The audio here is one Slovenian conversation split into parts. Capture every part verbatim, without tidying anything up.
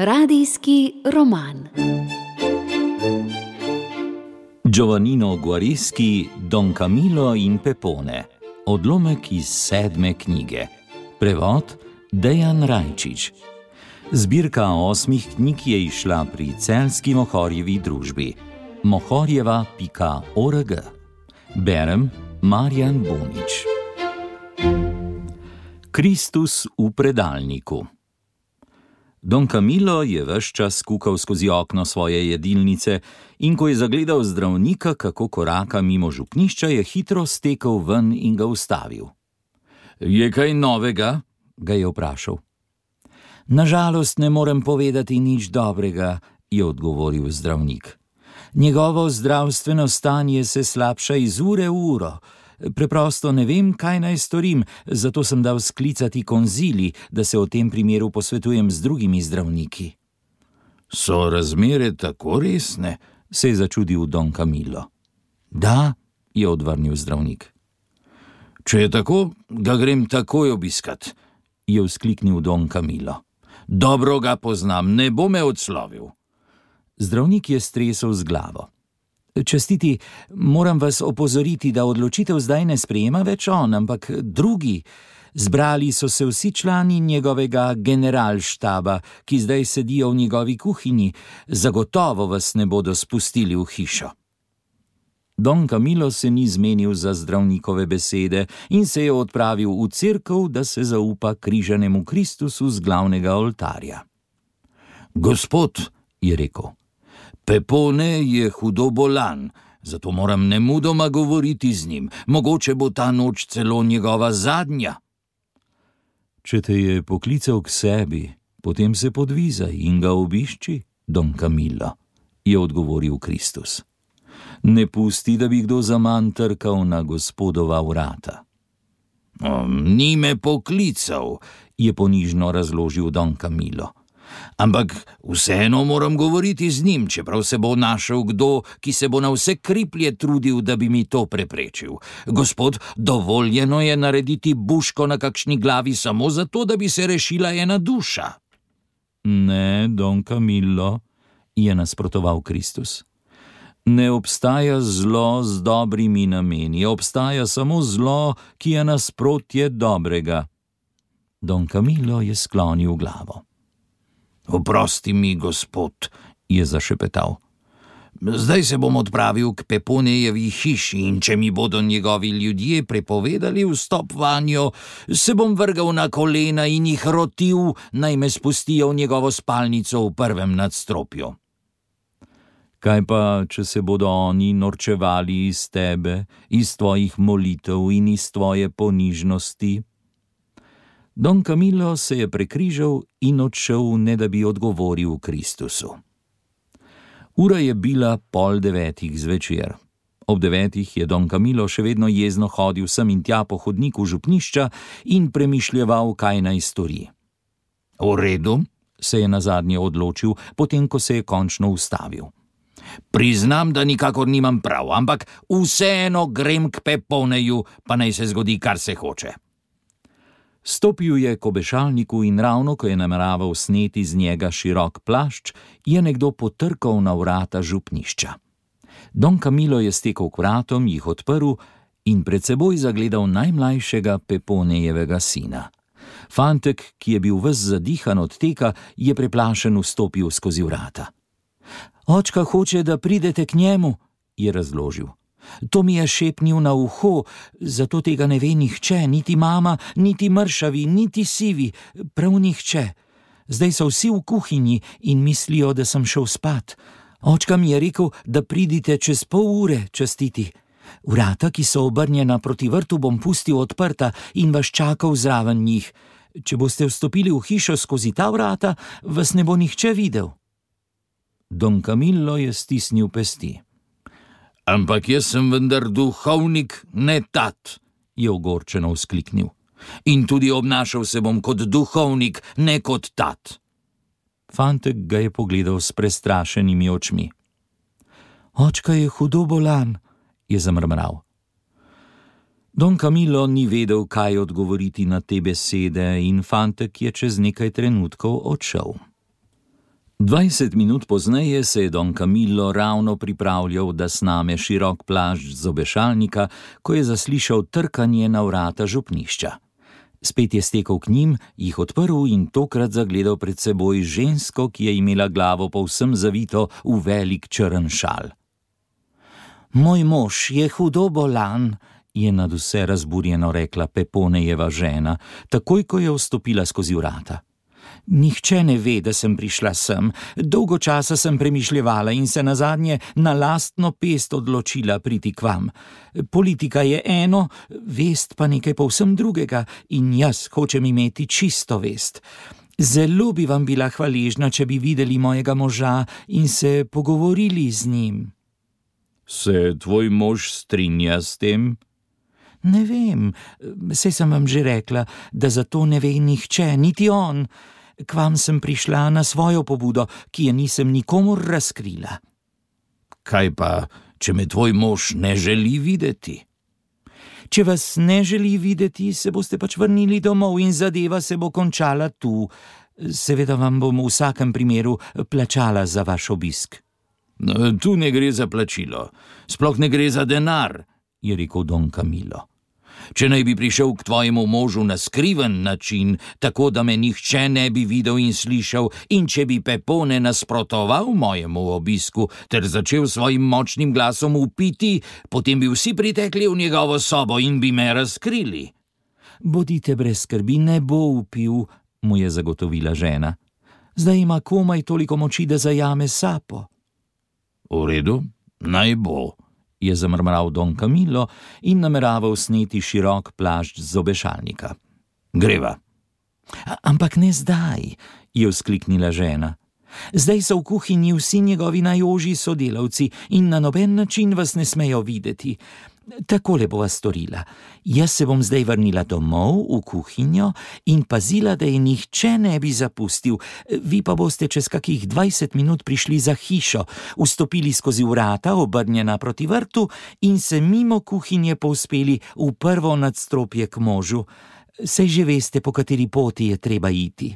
Radijski roman. Giovannino Guareschi, Don Camillo in Pepone. Odlomek iz sedme knjige. Prevod Dejan Rajčič. Zbirka osmih knjig je izšla pri Celjski Mohorjevi družbi. mohorjeva pika org. Berem Marjan Bonič. Kristus v predalniku. Don Camillo je ves čas kukal skozi okno svoje jedilnice in ko je zagledal zdravnika, kako koraka mimo župnišča, je hitro stekel ven in ga ustavil. Je kaj novega? Ga je vprašal. Nažalost ne morem povedati nič dobrega, je odgovoril zdravnik. Njegovo zdravstveno stanje se slabša iz ure v uro. Preprosto ne vem, kaj naj storim, zato sem dal sklicati konzili, da se o tem primeru posvetujem z drugimi zdravniki. So razmere tako resne? Se je začudil Don Camillo. Da, je odvrnil zdravnik. Če je tako, ga grem takoj obiskat, je vzkliknil Don Camillo. Dobro ga poznam, ne bo me odslovil. Zdravnik je stresel z glavo. Častiti, moram vas opozoriti, da odločitev zdaj ne sprejema več on, ampak drugi. Zbrali so se vsi člani njegovega generalštaba, ki zdaj sedijo v njegovi kuhinji. Zagotovo vas ne bodo spustili v hišo. Don Camillo se ni zmenil za zdravnikove besede in se je odpravil v cerkev, da se zaupa križanemu Kristusu z glavnega oltarja. Gospod, je rekel, Pepone je hudo bolan, zato moram nemudoma govoriti z njim. Mogoče bo ta noč celo njegova zadnja. Če te je poklical k sebi, potem se podvizaj in ga obišči, Don Camillo, je odgovoril Kristus. Ne pusti, da bi kdo zaman trkal na gospodova vrata. Ni me poklical, je ponižno razložil Don Camillo. Ampak vseeno moram govoriti z njim, čeprav se bo našel kdo, ki se bo na vse kriplje trudil, da bi mi to preprečil. Gospod, dovoljeno je narediti buško na kakšni glavi samo zato, da bi se rešila ena duša. Ne, Don Camillo, je nasprotoval Kristus. Ne obstaja zlo z dobrimi nameni, obstaja samo zlo, ki je nasprotje dobrega. Don Camillo je sklonil glavo. Oprosti mi, gospod, je zašepetal. Zdaj se bom odpravil k Peponejevi hiši in če mi bodo njegovi ljudje prepovedali vstop vanjo, se bom vrgal na kolena in jih rotil, naj me spustijo v njegovo spalnico v prvem nadstropju. Kaj pa, če se bodo oni norčevali iz tebe, iz tvojih molitev in iz tvoje ponižnosti? Don Camillo se je prekrižal in odšel, ne da bi odgovoril Kristusu. Ura je bila pol devetih zvečer. Ob devetih je Don Camillo še vedno jezno hodil sem in tja po hodniku župnišča in premišljeval, kaj naj stori. V redu, se je nazadnje odločil, potem ko se je končno ustavil. Priznam, da nikakor nimam prav, ampak vseeno grem k Peponeju, pa naj se zgodi, kar se hoče. Stopil je k obešalniku in ravno, ko je nameraval sneti z njega širok plašč, je nekdo potrkal na vrata župnišča. Don Camillo je stekel k vratom, jih odprl in pred seboj zagledal najmlajšega Peponejevega sina. Fantek, ki je bil ves zadihan od teka, je preplašen vstopil skozi vrata. Očka hoče, da pridete k njemu, je razložil. To mi je šepnil na uho, zato tega ne ve nihče, niti mama, niti mršavi, niti sivi, prav nihče. Zdaj so vsi v kuhinji in mislijo, da sem šel spat. Očka mi je rekel, da pridite čez pol ure, častiti. Vrata, ki so obrnjena proti vrtu, bom pustil odprta in vas čakal zraven njih. Če boste vstopili v hišo skozi ta vrata, vas ne bo nihče videl. Don Camillo je stisnil pesti. Ampak jaz sem vendar duhovnik, ne tat, je ogorčeno vzkliknil. In tudi obnašal se bom kot duhovnik, ne kot tat. Fantek ga je pogledal s prestrašenimi očmi. Očka je hudo bolan, je zamrmral. Don Camillo ni vedel, kaj odgovoriti na te besede in fantek je čez nekaj trenutkov odšel. Dvajset minut pozneje se je don Camillo ravno pripravljal, da sname širok plašč z obešalnika, ko je zaslišal trkanje na vrata župnišča. Spet je stekel k njim, jih odprl in tokrat zagledal pred seboj žensko, ki je imela glavo povsem zavito v velik črn šal. Moj mož je hudo bolan, je nadvse razburjeno rekla Peponejeva žena, takoj ko je vstopila skozi vrata. Nihče ne ve, da sem prišla sem. Dolgo časa sem premišljevala in se nazadnje na lastno pest odločila priti k vam. Politika je eno, vest pa nekaj povsem drugega in jaz hočem imeti čisto vest. Zelo bi vam bila hvaležna, če bi videli mojega moža in se pogovorili z njim. Se tvoj mož strinja s tem? Ne vem, saj sem vam že rekla, da za to ne ve nihče, niti on. K vam sem prišla na svojo pobudo, ki je nisem nikomur razkrila. Kaj pa, če me tvoj mož ne želi videti? Če vas ne želi videti, se boste pač vrnili domov in zadeva se bo končala tu. Seveda vam bom v vsakem primeru plačala za vaš obisk. No, tu ne gre za plačilo, sploh ne gre za denar, je rekel don Camillo. Če naj bi prišel k tvojemu možu na skriven način, tako da me nihče ne bi videl in slišal, in če bi Pepone nasprotoval mojemu obisku ter začel svojim močnim glasom vpiti, potem bi vsi pritekli v njegovo sobo in bi me razkrili. Bodite brez skrbi, ne bo vpil, mu je zagotovila žena. Zdaj ima komaj toliko moči, da zajame sapo. V redu, naj bo, je zamrmral don Camillo in nameraval sneti širok plašč z obešalnika. Greva. Ampak ne zdaj, je vzkliknila žena. Zdaj so v kuhinji vsi njegovi najožji sodelavci in na noben način vas ne smejo videti. Takole bova storila. Jaz se bom zdaj vrnila domov v kuhinjo in pazila, da je nihče ne bi zapustil. Vi pa boste čez kakih dvajset minut prišli za hišo, vstopili skozi vrata, obrnjena proti vrtu, in se mimo kuhinje povzpeli v prvo nadstropje k možu. Saj že veste, po kateri poti je treba iti.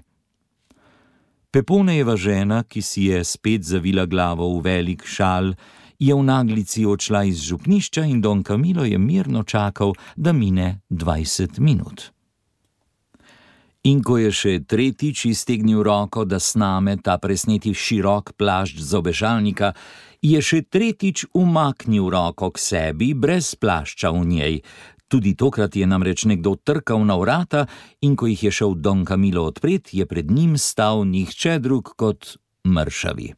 Peponejeva žena, ki si je spet zavila glavo v velik šal, je v naglici odšla iz župnišča in don Camillo je mirno čakal, da mine dvajset minut. In ko je še tretjič iztegnil roko, da sname ta presneti širok plašč z obešalnika, je še tretjič umaknil roko k sebi brez plašča v njej. Tudi tokrat je namreč nekdo trkal na vrata in ko jih je šel don Camillo odpret, je pred njim stal nihče drug kot Mršavi.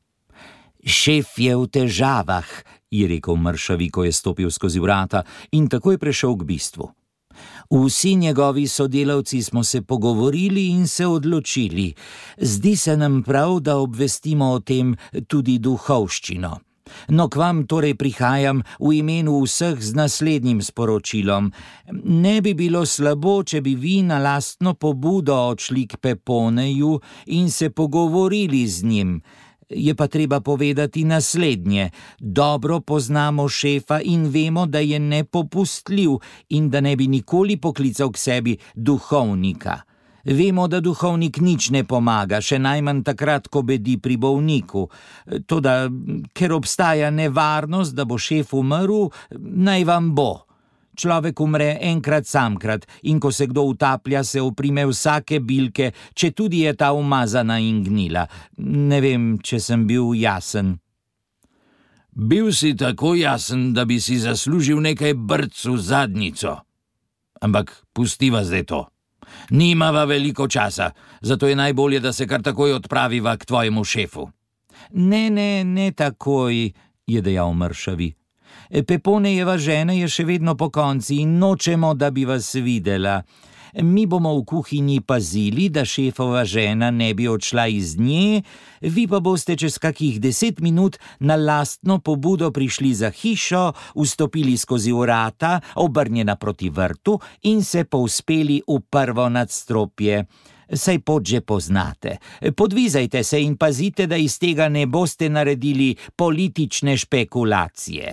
Šef je v težavah, je rekel Mršavi, ko je stopil skozi vrata in takoj prešel k bistvu. Vsi njegovi sodelavci smo se pogovorili in se odločili. Zdi se nam prav, da obvestimo o tem tudi duhovščino. No, k vam torej prihajam v imenu vseh z naslednjim sporočilom. Ne bi bilo slabo, če bi vi na lastno pobudo odšli k Peponeju in se pogovorili z njim. Je pa treba povedati naslednje. Dobro poznamo šefa in vemo, da je nepopustljiv in da ne bi nikoli poklical k sebi duhovnika. Vemo, da duhovnik nič ne pomaga, še najmanj takrat, ko bedi pri bolniku. Toda, ker obstaja nevarnost, da bo šef umrl, naj vam bo. Človek umre enkrat samkrat in ko se kdo utaplja, se oprime vsake bilke, če tudi je ta umazana in gnila. Ne vem, če sem bil jasen. Bil si tako jasen, da bi si zaslužil nekaj brc v zadnjico. Ampak pustiva zdaj to. Nimava veliko časa, zato je najbolje, da se kar takoj odpraviva k tvojemu šefu. Ne, ne, ne takoj, je dejal Mršavi. Peponejeva žena je še vedno po konci in nočemo, da bi vas videla. Mi bomo v kuhinji pazili, da šefova žena ne bi odšla iz nje, vi pa boste čez kakih deset minut na lastno pobudo prišli za hišo, vstopili skozi vrata, obrnjena proti vrtu, in se povzpeli v prvo nadstropje. Saj pot že poznate. Podvizajte se in pazite, da iz tega ne boste naredili politične špekulacije.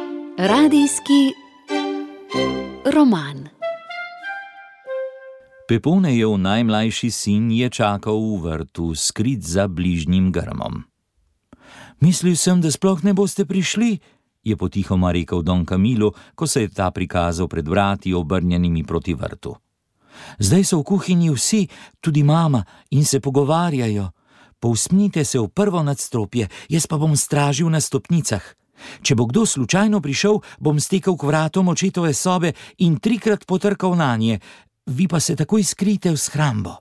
Radijski roman. Peponejev najmlajši sin je čakal v vrtu, skrit za bližnjim grmom. Mislil sem, da sploh ne boste prišli, je potihoma rekel Don Camillo, ko se je ta prikazal pred vrati, obrnjenimi proti vrtu. Zdaj so v kuhinji vsi, tudi mama, in se pogovarjajo. Povzpnite se v prvo nadstropje, jaz pa bom stražil na stopnicah. Če bo kdo slučajno prišel, bom stekel k vratom očetove sobe in trikrat potrkal nanje, vi pa se takoj skrite v shrambo.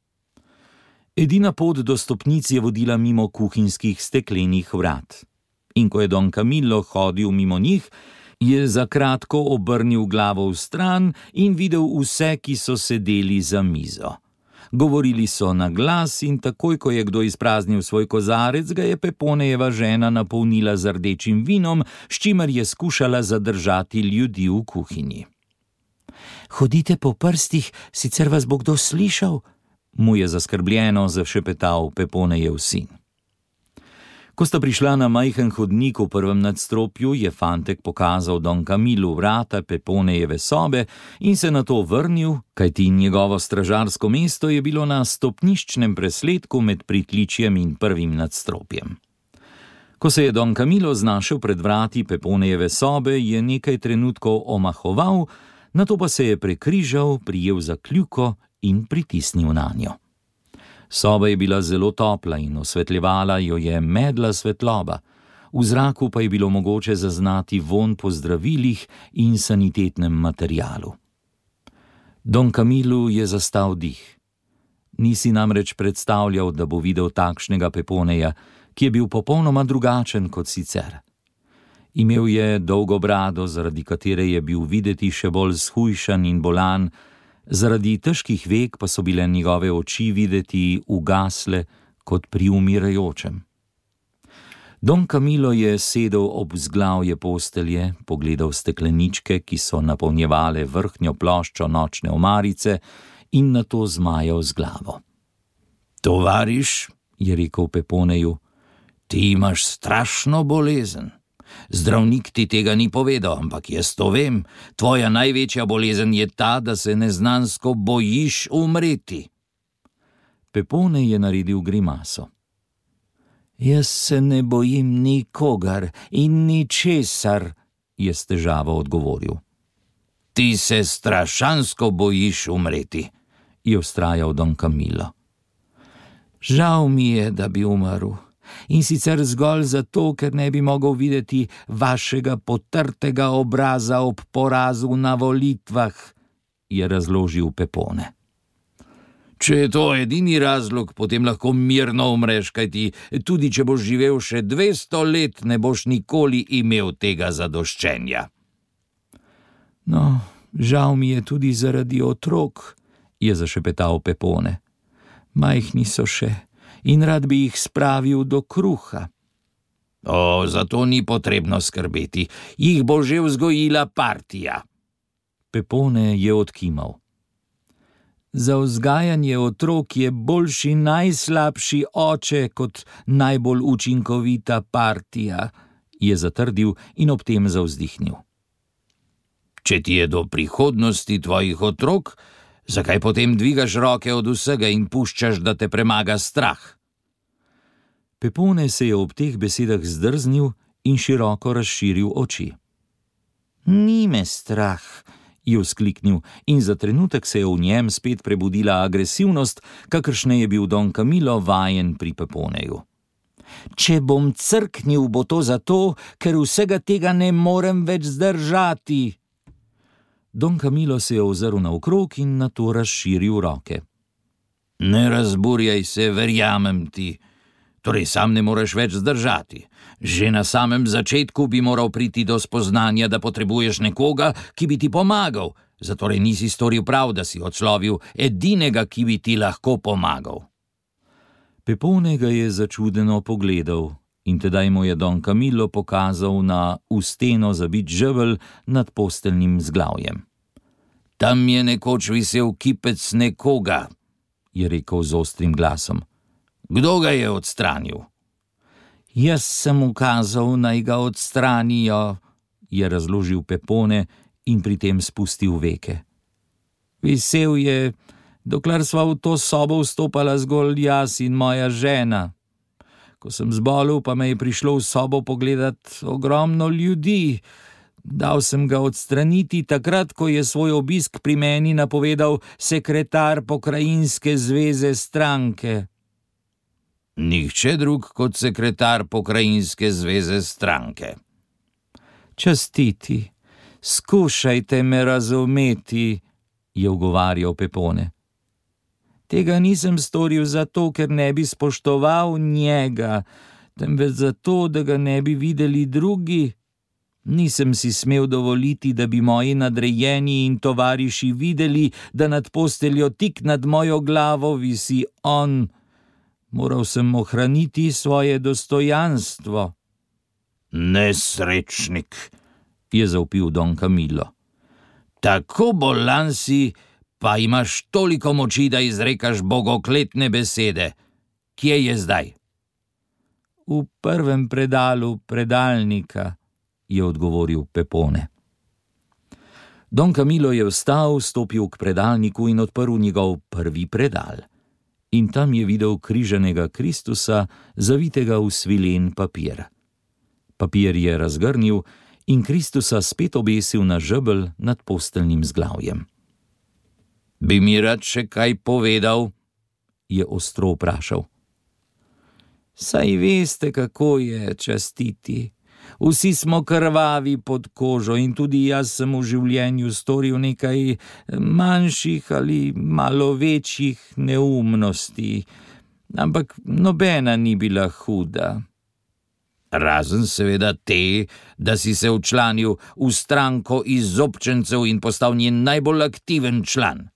Edina pot do stopnic je vodila mimo kuhinjskih steklenih vrat. In ko je Don Camillo hodil mimo njih, je za kratko obrnil glavo v stran in videl vse, ki so sedeli za mizo. Govorili so na glas in takoj, ko je kdo izpraznil svoj kozarec, ga je Peponejeva žena napolnila z rdečim vinom, s čimer je skušala zadržati ljudi v kuhinji. Hodite po prstih, sicer vas bo kdo slišal, mu je zaskrbljeno zašepetal Peponejev sin. Ko sta prišla na majhen hodnik v prvem nadstropju, je fantek pokazal Don Camillu vrata Peponejeve sobe in se nato vrnil, kajti njegovo stražarsko mesto je bilo na stopniščnem presledku med pritličjem in prvim nadstropjem. Ko se je Don Camillo znašel pred vrati Peponejeve sobe, je nekaj trenutkov omahoval, nato pa se je prekrižal, prijel za kljuko in pritisnil nanjo. Soba je bila zelo topla in osvetljevala jo je medla svetloba, v zraku pa je bilo mogoče zaznati vonj po zdravilih in sanitetnem materialu. Don Camillu je zastal dih. Ni si namreč predstavljal, da bo videl takšnega Peponeja, ki je bil popolnoma drugačen kot sicer. Imel je dolgo brado, zaradi katere je bil videti še bolj shujšan in bolan, zaradi težkih vek pa so bile njegove oči videti ugasle kot pri umirajočem. Don Camillo je sedel ob vzglavje postelje, pogledal stekleničke, ki so napolnjevale vrhnjo ploščo nočne omarice, in nato zmajal z glavo. Tovariš, je rekel Peponeju, ti imaš strašno bolezen. Zdravnik ti tega ni povedal, ampak jaz to vem. Tvoja največja bolezen je ta, da se neznansko bojiš umreti. Pepone je naredil grimaso. Jaz se ne bojim nikogar in ničesar, je s težavo odgovoril. Ti se strašansko bojiš umreti, je vztrajal Don Camillo. Žal mi je, da bi umrl. In sicer zgolj zato, ker ne bi mogel videti vašega potrtega obraza ob porazu na volitvah, je razložil Pepone. Če je to edini razlog, potem lahko mirno umreš, kajti tudi če boš živel še dvesto let, ne boš nikoli imel tega zadoščenja. No, žal mi je tudi zaradi otrok, je zašepetal Pepone. Majhni so še in rad bi jih spravil do kruha. O, zato ni potrebno skrbeti, jih bo že vzgojila partija. Pepone je odkimal. Za vzgajanje otrok je boljši najslabši oče kot najbolj učinkovita partija, je zatrdil in ob tem zavzdihnil. Če ti je do prihodnosti tvojih otrok, zakaj potem dvigaš roke od vsega in puščaš, da te premaga strah? Pepone se je ob teh besedah zdrznil in široko razširil oči. Ni me strah, je vzkliknil in za trenutek se je v njem spet prebudila agresivnost, kakršne je bil Don Camillo vajen pri Peponeju. Če bom crknil, bo to zato, ker vsega tega ne morem več zdržati. Don Camillo se je ozrl naokrog in nato razširil roke. Ne razburjaj se, verjamem ti. Torej sam ne moreš več zdržati. Že na samem začetku bi moral priti do spoznanja, da potrebuješ nekoga, ki bi ti pomagal. Zatorej nisi storil prav, da si odslovil edinega, ki bi ti lahko pomagal. Pepone ga je začudeno pogledal in tedaj mu je Don Camillo pokazal na v steno zabit žebelj nad posteljnim vzglavjem. Tam je nekoč visel kipec nekoga, je rekel z ostrim glasom. Kdo ga je odstranil? Jaz sem ukazal, naj ga odstranijo, je razložil Pepone in pri tem spustil veke. Visel je dokler sva v to sobo vstopala zgolj jaz in moja žena. Ko sem zbolel, pa me je prišlo v sobo pogledat ogromno ljudi. Dal sem ga odstraniti takrat, ko je svoj obisk pri meni napovedal sekretar pokrajinske zveze stranke. Nihče drug kot sekretar pokrajinske zveze stranke. Častiti, skušajte me razumeti, je ugovarjal Pepone. Tega nisem storil zato, ker ne bi spoštoval njega, temveč zato, da ga ne bi videli drugi. Nisem si smel dovoliti, da bi moji nadrejeni in tovariši videli, da nad posteljo tik nad mojo glavo visi on. Moral sem ohraniti svoje dostojanstvo. Nesrečnik, je zavpil Don Camillo. Tako bolan si, pa imaš toliko moči, da izrekaš bogokletne besede. Kje je zdaj? V prvem predalu predalnika, je odgovoril Pepone. Don Camillo je vstal, stopil k predalniku in odprl njegov prvi predal. In tam je videl križanega Kristusa, zavitega v svilen papir. Papir je razgrnil in Kristusa spet obesil na žebelj nad posteljnim zglavjem. Bi mi rad še kaj povedal? Je ostro vprašal. Saj veste, kako je, častiti. Vsi smo krvavi pod kožo in tudi jaz sem v življenju storil nekaj manjših ali malo večjih neumnosti, ampak nobena ni bila huda. Razen seveda te, da si se včlanil v stranko izobčencev in postal njen najbolj aktiven član.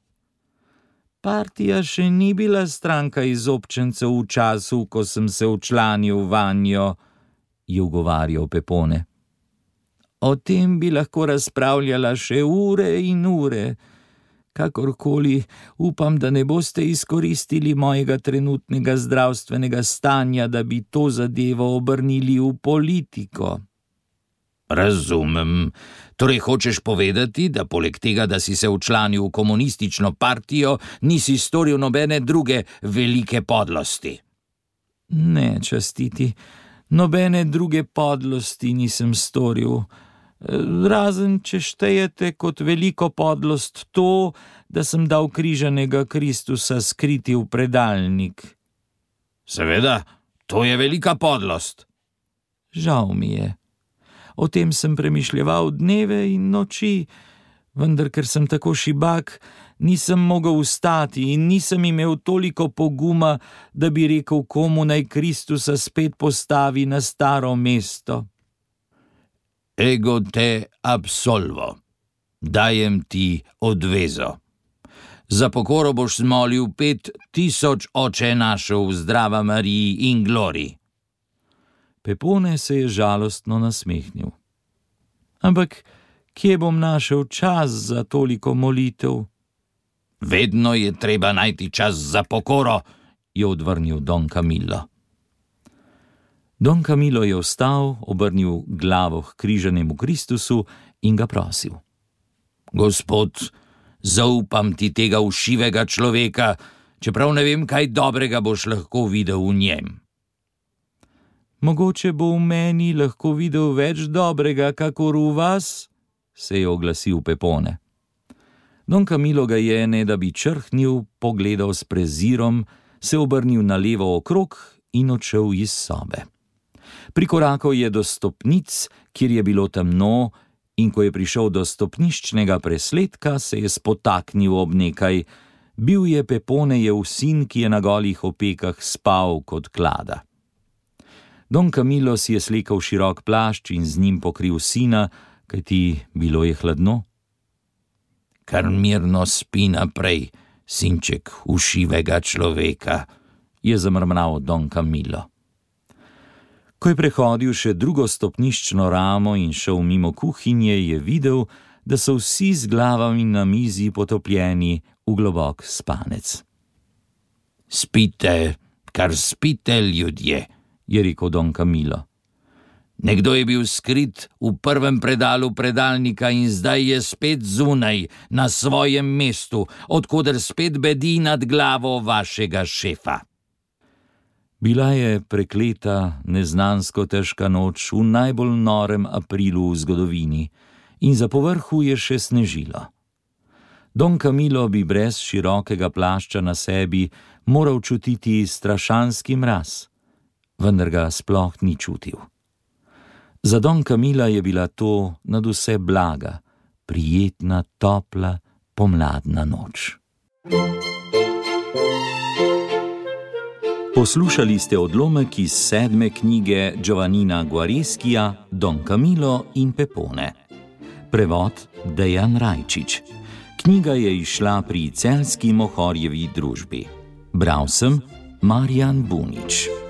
Partija še ni bila stranka izobčencev v času, ko sem se včlanil vanjo, je ugovarjal Pepone. O tem bi lahko razpravljala še ure in ure. Kakorkoli, upam, da ne boste izkoristili mojega trenutnega zdravstvenega stanja, da bi to zadevo obrnili v politiko. Razumem. Torej hočeš povedati, da poleg tega, da si se včlanil v komunistično partijo, nisi storil nobene druge velike podlosti? Ne, častiti. Nobene druge podlosti nisem storil, razen če štejete kot veliko podlost to, da sem dal križanega Kristusa skriti v predalnik. Seveda, to je velika podlost. Žal mi je. O tem sem premišljeval dneve in noči, vendar ker sem tako šibak, nisem mogel vstati in nisem imel toliko poguma, da bi rekel, komu naj Kristusa spet postavi na staro mesto. Ego te absolvo. Dajem ti odvezo. Za pokoro boš zmolil pet tisoč oče našov v zdrava Mariji in gloriji. Pepone se je žalostno nasmehnil. Ampak kje bom našel čas za toliko molitev? Vedno je treba najti čas za pokoro, je odvrnil Don Camillo. Don Camillo je vstal, obrnil glavo k križanemu Kristusu in ga prosil. Gospod, zaupam ti tega všivega človeka, čeprav ne vem, kaj dobrega boš lahko videl v njem. Mogoče bo v meni lahko videl več dobrega, kakor v vas, se je oglasil Pepone. Don Camillo ga je, ne da bi črhnil, pogledal s prezirom, se obrnil na levo okrog in odšel iz sobe. Prikorakal je do stopnic, kjer je bilo temno, in ko je prišel do stopniščnega presledka, se je spotaknil ob nekaj. Bil je Peponejev sin, ki je na golih opekah spal kot klada. Don Camillo si je slekel širok plašč in z njim pokril sina, kajti bilo je hladno. Kar mirno spi naprej, sinček všivega človeka, je zamrmral Don Camillo. Ko je prehodil še drugo stopniščno ramo in šel mimo kuhinje, je videl, da so vsi z glavami na mizi potopljeni v globok spanec. Spite, kar spite, ljudje, je rekel Don Camillo. Nekdo je bil skrit v prvem predalu predalnika in zdaj je spet zunaj, na svojem mestu, odkoder spet bedi nad glavo vašega šefa. Bila je prekleta, neznansko težka noč v najbolj norem aprilu v zgodovini in za povrhu je še snežilo. Don Camillo bi brez širokega plašča na sebi moral čutiti strašanski mraz, vendar ga sploh ni čutil. Za Don Camilla je bila to nadvse blaga, prijetna, topla, pomladna noč. Poslušali ste odlomek iz sedme knjige Giovannina Guareskija Don Camillo in Pepone. Prevod Dejan Rajčič. Knjiga je izšla pri Celjski Mohorjevi družbi. Bral sem Marjan Bunič.